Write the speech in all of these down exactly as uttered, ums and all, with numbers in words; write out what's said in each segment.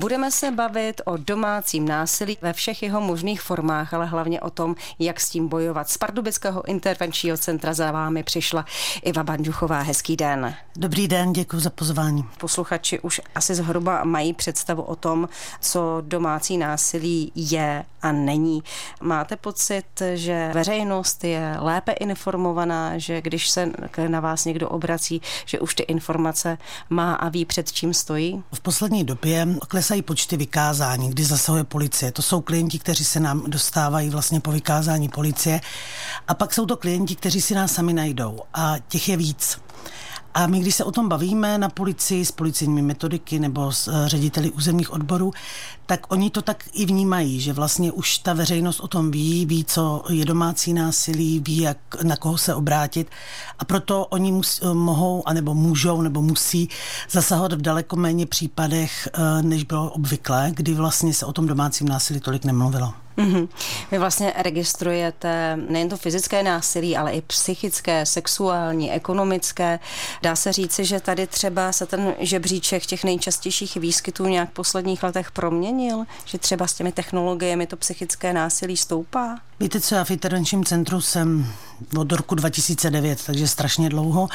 Budeme se bavit o domácím násilí ve všech jeho možných formách, ale hlavně o tom, jak s tím bojovat. Z Pardubického intervenčního centra za vámi přišla Iva Banduchová. Hezký den. Dobrý den, děkuji za pozvání. Posluchači už asi zhruba mají představu o tom, co domácí násilí je a není. Máte pocit, že veřejnost je lépe informovaná, že když se na vás někdo obrací, že už ty informace má a ví, před čím stojí? V poslední době klesají počty vykázání, kdy zasahuje policie. To jsou klienti, kteří se nám dostávají vlastně po vykázání policie, a pak jsou to klienti, kteří si nás sami najdou, a těch je víc. A my, když se o tom bavíme na policii s policejními metodiky nebo s řediteli územních odborů, tak oni to tak i vnímají, že vlastně už ta veřejnost o tom ví, ví, co je domácí násilí, ví, jak, na koho se obrátit, a proto oni mus, mohou, anebo můžou, nebo musí zasahovat v daleko méně případech, než bylo obvyklé, kdy vlastně se o tom domácím násilí tolik nemluvilo. Mm-hmm. Vy vlastně registrujete nejen to fyzické násilí, ale i psychické, sexuální, ekonomické. Dá se říci, že tady třeba se ten žebříček těch nejčastějších výskytů nějak v posledních letech proměnil? Že třeba s těmi technologiemi to psychické násilí stoupá? Víte co, já v intervenčním centru jsem od roku dva tisíce devět, takže strašně dlouho,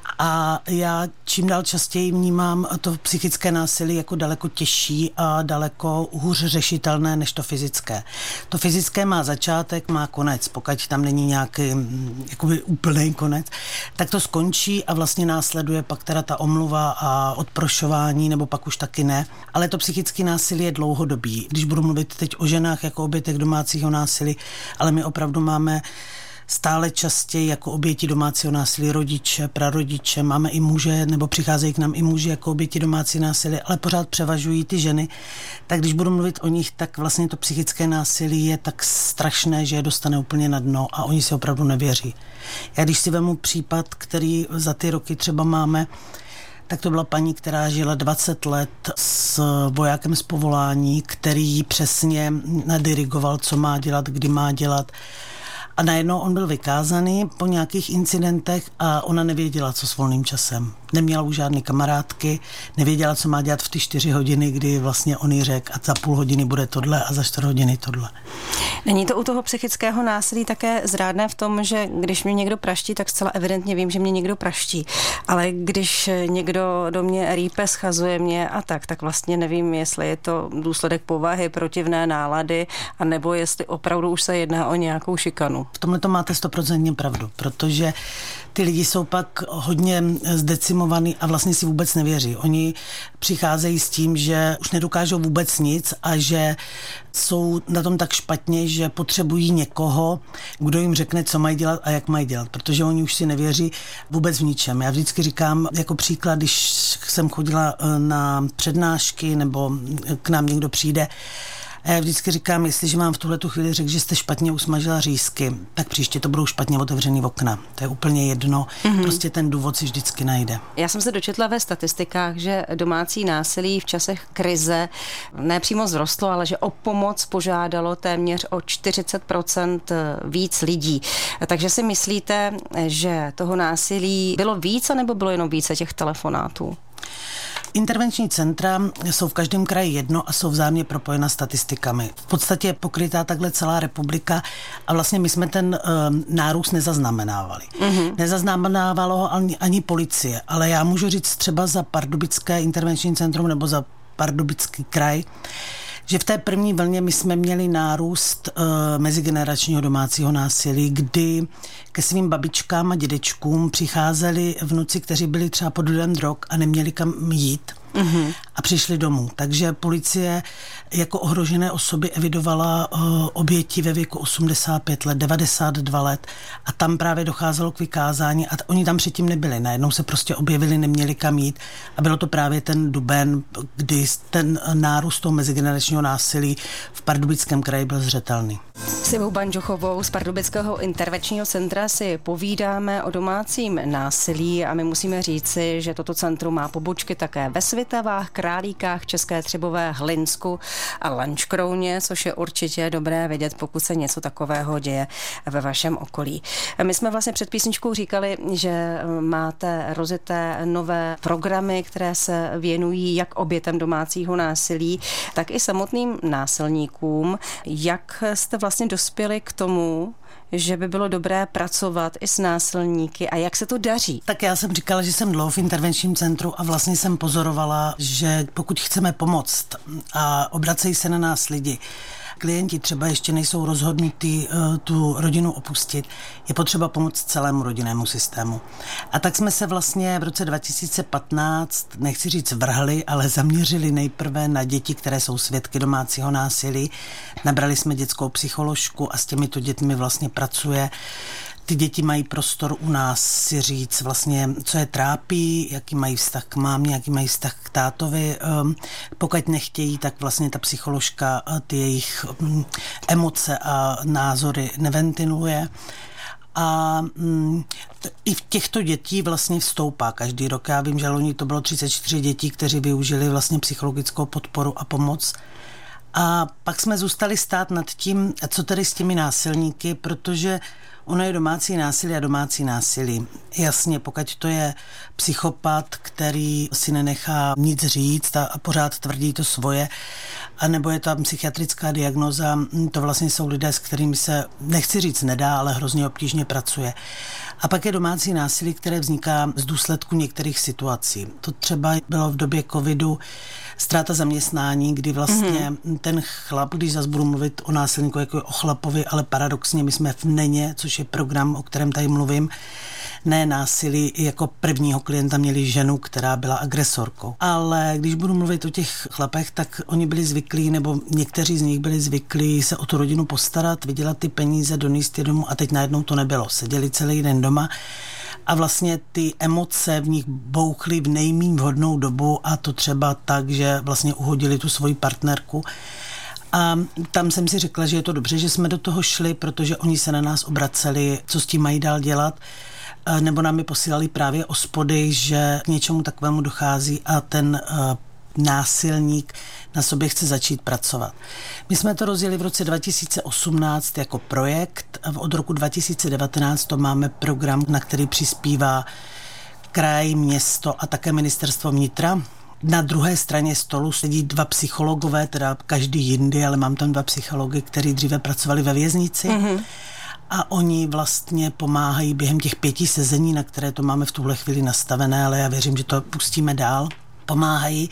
a já čím dál častěji vnímám to psychické násilí jako daleko těžší a daleko hůř řešitelné než to fyzické. To fyzické má začátek, má konec. Pokud tam není nějaký jakoby úplný konec, tak to skončí a vlastně následuje pak teda ta omluva a odprošování, nebo pak už taky ne. Ale to psychické násilí je dlouhodobý. Když budu mluvit teď o ženách jako obětech domácího násilí, ale my opravdu máme stále častěji jako oběti domácího násilí rodiče, prarodiče, máme i muže, nebo přicházejí k nám i muži jako oběti domácí násilí, ale pořád převažují ty ženy. Tak když budu mluvit o nich, tak vlastně to psychické násilí je tak strašné, že je dostane úplně na dno a oni si opravdu nevěří. Já když si vemu případ, který za ty roky třeba máme, tak to byla paní, která žila dvacet let s vojákem z povolání, který jí přesně nadirigoval, co má dělat, kdy má dělat. A najednou on byl vykázaný po nějakých incidentech a ona nevěděla, co s volným časem. Neměla už žádný kamarádky, nevěděla, co má dělat v ty čtyři hodiny, kdy vlastně on jí řekl, a za půl hodiny bude tohle a za čtyři hodiny tohle. Není to u toho psychického násilí také zrádné v tom, že když mě někdo praští, tak zcela evidentně vím, že mě někdo praští. Ale když někdo do mě rýpe, schazuje mě a tak, tak vlastně nevím, jestli je to důsledek povahy, protivné nálady, anebo jestli opravdu už se jedná o nějakou šikanu. V tomhle to máte stoprocentně pravdu, protože ty lidi jsou pak hodně zdecimovaný a vlastně si vůbec nevěří. Oni přicházejí s tím, že už nedokážou vůbec nic a že jsou na tom tak špatně, že potřebují někoho, kdo jim řekne, co mají dělat a jak mají dělat, protože oni už si nevěří vůbec v ničem. Já vždycky říkám jako příklad, když jsem chodila na přednášky nebo k nám někdo přijde, a já vždycky říkám, jestliže mám v tuhletu chvíli řekl, že jste špatně usmažila řízky, tak příště to budou špatně otevřený okna. To je úplně jedno, mm-hmm. Prostě ten důvod si vždycky najde. Já jsem se dočetla ve statistikách, že domácí násilí v časech krize ne přímo vzrostlo, ale že o pomoc požádalo téměř o čtyřicet procent víc lidí. Takže si myslíte, že toho násilí bylo více nebo bylo jenom více těch telefonátů? Intervenční centra jsou v každém kraji jedno a jsou vzájemně propojena statistikami. V podstatě je pokrytá takhle celá republika a vlastně my jsme ten um, nárůst nezaznamenávali. Mm-hmm. Nezaznamenávalo ho ani, ani policie, ale já můžu říct třeba za Pardubické intervenční centrum nebo za Pardubický kraj, že v té první vlně my jsme měli nárůst uh, mezigeneračního domácího násilí, kdy ke svým babičkám a dědečkům přicházeli vnuci, kteří byli třeba pod vlivem drog a neměli kam jít. Mm-hmm. A přišli domů. Takže policie jako ohrožené osoby evidovala uh, oběti ve věku osmdesát pět let, devadesát dva let a tam právě docházelo k vykázání a t- oni tam předtím nebyli. Najednou se prostě objevili, neměli kam jít a bylo to právě ten duben, kdy ten nárůst toho mezigeneračního násilí v Pardubickém kraji byl zřetelný. S Ivou Banduchovou z Pardubického intervenčního centra si povídáme o domácím násilí a my musíme říci, že toto centrum má pobočky také ve Svitavách, Králíkách, České Třebové, Hlinsku, a lunchkrouně, což je určitě dobré vědět, pokud se něco takového děje ve vašem okolí. My jsme vlastně před písničkou říkali, že máte rozjeté nové programy, které se věnují jak obětem domácího násilí, tak i samotným násilníkům. Jak jste vlastně dospěli k tomu, že by bylo dobré pracovat i s násilníky a jak se to daří? Tak já jsem říkala, že jsem dlouho v intervenčním centru a vlastně jsem pozorovala, že pokud chceme pomoct a obracejí se na nás lidi, klienti třeba ještě nejsou rozhodnutí uh, tu rodinu opustit, je potřeba pomoct celému rodinnému systému. A tak jsme se vlastně v roce dva tisíce patnáct, nechci říct vrhli, ale zaměřili nejprve na děti, které jsou svědky domácího násilí. Nabrali jsme dětskou psycholožku a s těmito dětmi vlastně pracuje. Ty děti mají prostor u nás si říct vlastně, co je trápí, jaký mají vztah k mámě, jaký mají vztah k tátovi. Pokud nechtějí, tak vlastně ta psycholožka ty jejich emoce a názory neventiluje. A mm, i v těchto dětí vlastně vstoupá každý rok. Já vím, že loni to bylo třicet čtyři dětí, kteří využili vlastně psychologickou podporu a pomoc. A pak jsme zůstali stát nad tím, co tedy s těmi násilníky, protože ono je domácí násilí a domácí násilí. Jasně, pokud to je psychopat, který si nenechá nic říct a pořád tvrdí to svoje, anebo je tam psychiatrická diagnoza, to vlastně jsou lidé, s kterými se, nechci říct nedá, ale hrozně obtížně pracuje. A pak je domácí násilí, které vzniká z důsledku některých situací. To třeba bylo v době covidu ztráta zaměstnání, kdy vlastně mm-hmm. ten chlap, když zase budu mluvit o násilníku jako o chlapovi, ale paradoxně my jsme v Neně, což je program, o kterém tady mluvím, ne násilí, jako prvního klienta měli ženu, která byla agresorkou. Ale když budu mluvit o těch chlapech, tak oni byli zvyklí, nebo někteří z nich byli zvyklí se o tu rodinu postarat, vydělat ty peníze, donést je domů a teď najednou to nebylo. Seděli celý den doma a vlastně ty emoce v nich bouchly v nejméně vhodnou dobu a to třeba tak, že vlastně uhodili tu svoji partnerku. A tam jsem si řekla, že je to dobře, že jsme do toho šli, protože oni se na nás obraceli, co s tím mají dál dělat, nebo nám je posílali právě ospody, že k něčemu takovému dochází a ten uh, násilník na sobě chce začít pracovat. My jsme to rozjeli v roce dva tisíce osmnáct jako projekt. Od roku dva tisíce devatenáct to máme program, na který přispívá kraj, město a také ministerstvo vnitra. Na druhé straně stolu sedí dva psychologové, teda každý jindy, ale mám tam dva psychology, kteří dříve pracovali ve věznici. Mm-hmm. A oni vlastně pomáhají během těch pěti sezení, na které to máme v tuhle chvíli nastavené, ale já věřím, že to pustíme dál. Pomáhají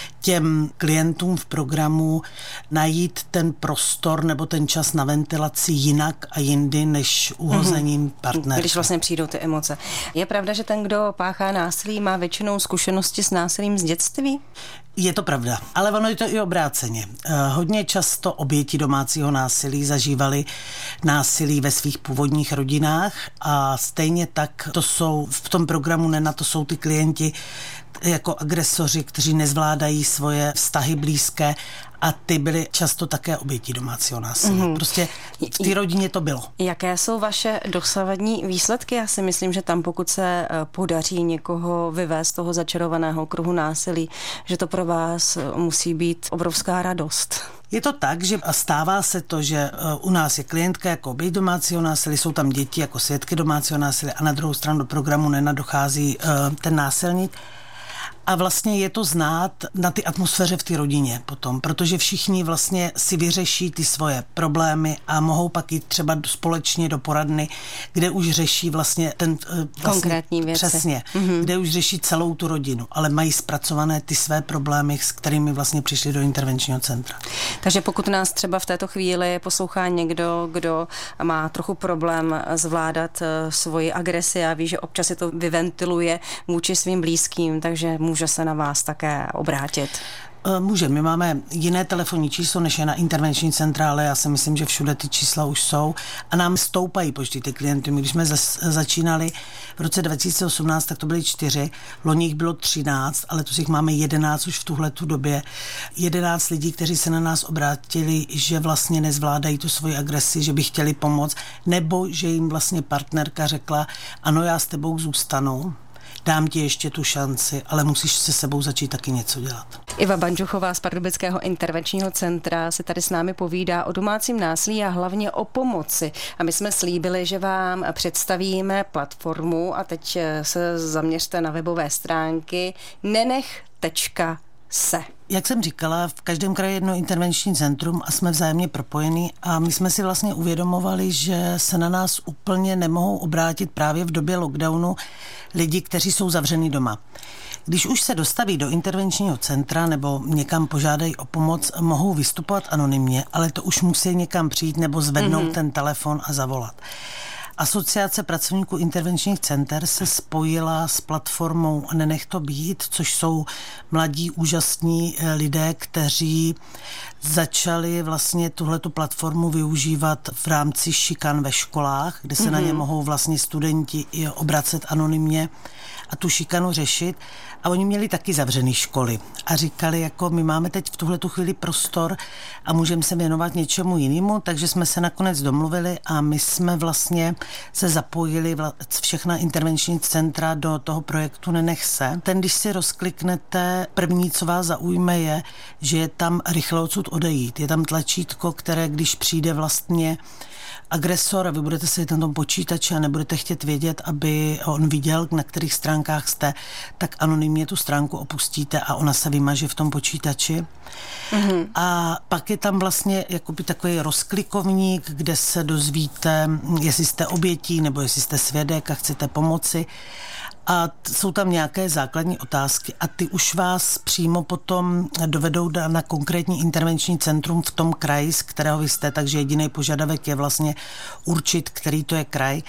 těm klientům v programu najít ten prostor nebo ten čas na ventilaci jinak a jindy než uhozením mm-hmm. partnerky. Když vlastně přijdou ty emoce. Je pravda, že ten, kdo páchá násilí, má většinou zkušenosti s násilím z dětství? Je to pravda, ale ono je to i obráceně. Hodně často oběti domácího násilí zažívali násilí ve svých původních rodinách a stejně tak to jsou v tom programu Nena, to jsou ty klienti jako agresoři, kteří nezvládají svoje vztahy blízké a ty byly často také oběti domácího násilí. Mm-hmm. Prostě v té rodině to bylo. Jaké jsou vaše dosavadní výsledky? Já si myslím, že tam pokud se podaří někoho vyvést z toho začarovaného kruhu násilí, že to pro vás musí být obrovská radost. Je to tak, že stává se to, že u nás je klientka jako oběť domácího násilí, jsou tam děti jako svědky domácího násilí a na druhou stranu do programu Nena dochází uh, ten násilník. A vlastně je to znát na ty atmosféře v té rodině potom, protože všichni vlastně si vyřeší ty svoje problémy a mohou pak jít třeba společně do poradny, kde už řeší vlastně ten vlastně, konkrétní věci. Přesně, mm-hmm. kde už řeší celou tu rodinu, ale mají zpracované ty své problémy, s kterými vlastně přišli do intervenčního centra. Takže pokud nás třeba v této chvíli poslouchá někdo, kdo má trochu problém zvládat svoji agresi a ví, že občas si to vyventiluje vůči svým blízkým, takže může se na vás také obrátit. Může. My máme jiné telefonní číslo, než je na intervenční centrále. Já si myslím, že všude ty čísla už jsou a nám stoupají počty ty klienty. My když jsme začínali v roce dva tisíce osmnáct, tak to byly čtyři, loni jich bylo třináct, ale tu si jich máme jedenáct už v tuhletu době. jedenáct lidí, kteří se na nás obrátili, že vlastně nezvládají tu svoji agresi, že by chtěli pomoct, nebo že jim vlastně partnerka řekla, ano, já s tebou zůstanu. dám ti ještě tu šanci, ale musíš se sebou začít taky něco dělat. Iva Banžuchová z Pardubického intervenčního centra se tady s námi povídá o domácím násilí a hlavně o pomoci. A my jsme slíbili, že vám představíme platformu a teď se zaměřte na webové stránky nenech tečka se. Jak jsem říkala, v každém kraji jedno intervenční centrum a jsme vzájemně propojení a my jsme si vlastně uvědomovali, že se na nás úplně nemohou obrátit právě v době lockdownu lidi, kteří jsou zavřený doma. Když už se dostaví do intervenčního centra nebo někam požádají o pomoc, mohou vystupovat anonymně, ale to už musí někam přijít nebo zvednout mm-hmm. ten telefon a zavolat. Asociace pracovníků intervenčních center se spojila s platformou Nenech to být, což jsou mladí úžasní lidé, kteří začali vlastně tuhletu platformu využívat v rámci šikan ve školách, kde se mm-hmm. na ně mohou vlastně studenti i obracet anonymně a tu šikanu řešit. A oni měli taky zavřený školy a říkali, jako my máme teď v tuhletu chvíli prostor a můžeme se věnovat něčemu jinému, takže jsme se nakonec domluvili a my jsme vlastně se zapojili všechna intervenční centra do toho projektu Nenech se. Ten, když si rozkliknete, první, co vás zaujme, je, že je tam rychle odsud odejít. Je tam tlačítko, které, když přijde vlastně agresor a vy budete sedět na tom počítači a nebudete chtět vědět, aby on viděl, na kterých stránkách jste, tak anonymně tu stránku opustíte a ona se vymaže v tom počítači. Mm-hmm. A pak je tam vlastně jakoby takový rozklikovník, kde se dozvíte, jestli jste obětí nebo jestli jste svědek a chcete pomoci. A jsou tam nějaké základní otázky a ty už vás přímo potom dovedou na konkrétní intervenční centrum v tom kraji, z kterého vy jste, takže jediný požadavek je vlastně určit, který to je kraj.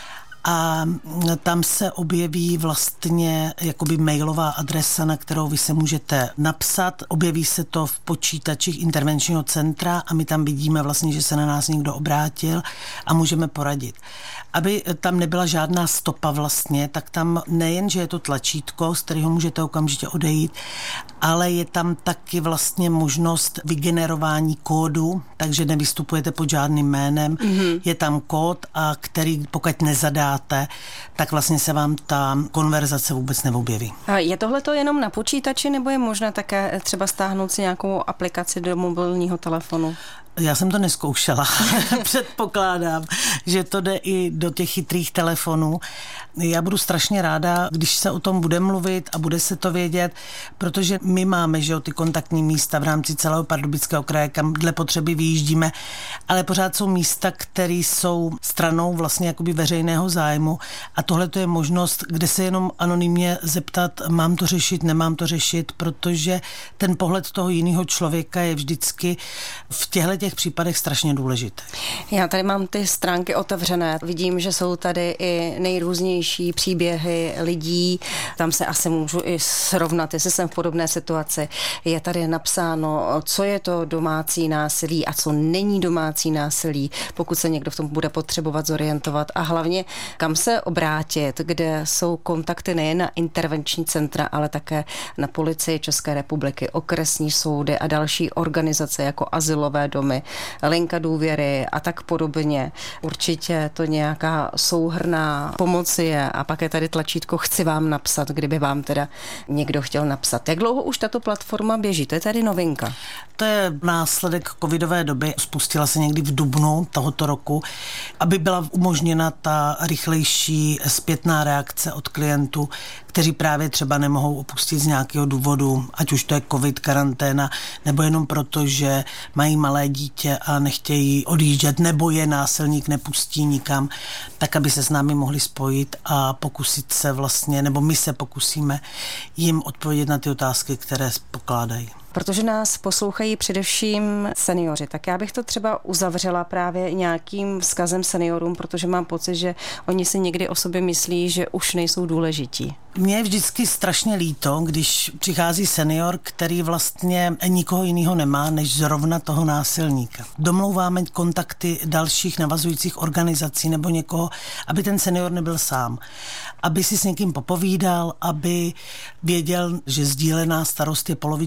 A tam se objeví vlastně jakoby mailová adresa, na kterou vy se můžete napsat. Objeví se to v počítačích intervenčního centra a my tam vidíme vlastně, že se na nás někdo obrátil a můžeme poradit. Aby tam nebyla žádná stopa vlastně, tak tam nejen, že je to tlačítko, z kterého můžete okamžitě odejít, ale je tam taky vlastně možnost vygenerování kódu, takže nevystupujete pod žádným jménem. Mm-hmm. Je tam kód, a který pokud nezadáte, tak vlastně se vám ta konverzace vůbec neobjeví. A je tohleto jenom na počítači, nebo je možné také třeba stáhnout si nějakou aplikaci do mobilního telefonu? Já jsem to neskoušela. Předpokládám, že to jde i do těch chytrých telefonů. Já budu strašně ráda, když se o tom bude mluvit a bude se to vědět, protože my máme, že jo, ty kontaktní místa v rámci celého Pardubického kraje, kam dle potřeby vyjíždíme, ale pořád jsou místa, které jsou stranou vlastně jakoby veřejného zájmu a tohle to je možnost, kde se jenom anonymně zeptat, mám to řešit, nemám to řešit, protože ten pohled toho jiného člověka je vždycky v těchto těch případech strašně důležité. Já tady mám ty stránky otevřené. Vidím, že jsou tady i nejrůznější příběhy lidí. Tam se asi můžu i srovnat, jestli jsem v podobné situaci. Je tady napsáno, co je to domácí násilí a co není domácí násilí, pokud se někdo v tom bude potřebovat zorientovat a hlavně kam se obrátit, kde jsou kontakty nejen na intervenční centra, ale také na policii České republiky, okresní soudy a další organizace jako azylové domy, linka důvěry a tak podobně. Určitě to nějaká souhrnná pomoc je a pak je tady tlačítko chci vám napsat, kdyby vám teda někdo chtěl napsat. Jak dlouho už tato platforma běží? To je tady novinka. To je následek covidové doby. Spustila se někdy v dubnu tohoto roku, aby byla umožněna ta rychlejší zpětná reakce od klientů, kteří právě třeba nemohou opustit z nějakého důvodu, ať už to je covid, karanténa, nebo jenom proto, že mají malé dítě a nechtějí odjíždět, nebo je násilník nepustí nikam, tak aby se s námi mohli spojit a pokusit se vlastně, nebo my se pokusíme jim odpovědět na ty otázky, které pokládají. Protože nás poslouchají především seniori, tak já bych to třeba uzavřela právě nějakým vzkazem seniorům, protože mám pocit, že oni si někdy o sobě myslí, že už nejsou důležití. Mně je vždycky strašně líto, když přichází senior, který vlastně nikoho jiného nemá, než zrovna toho násilníka. Domlouváme kontakty dalších navazujících organizací nebo někoho, aby ten senior nebyl sám. Aby si s někým popovídal, aby věděl, že sdílená starost je poloviční starost,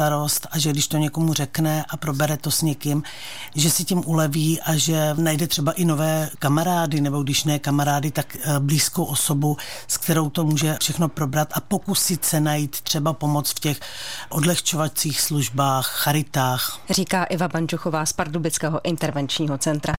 starost a že když to někomu řekne a probere to s někým, že si tím uleví a že najde třeba i nové kamarády, nebo když ne kamarády, tak blízkou osobu, s kterou to může všechno probrat a pokusit se najít třeba pomoc v těch odlehčovacích službách, charitách. Říká Iva Bančuchová z Pardubického intervenčního centra.